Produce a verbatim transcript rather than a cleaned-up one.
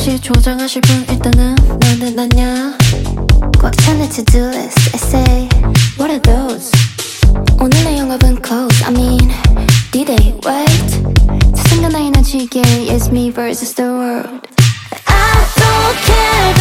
혹시 조정하실 분 일단은 너는 났냐? 꽉 찬 내 to-do list essay What are those? 오늘의 영업은 close I mean D-Day wait 세상과 나의 나지게 It's me versus the world I don't care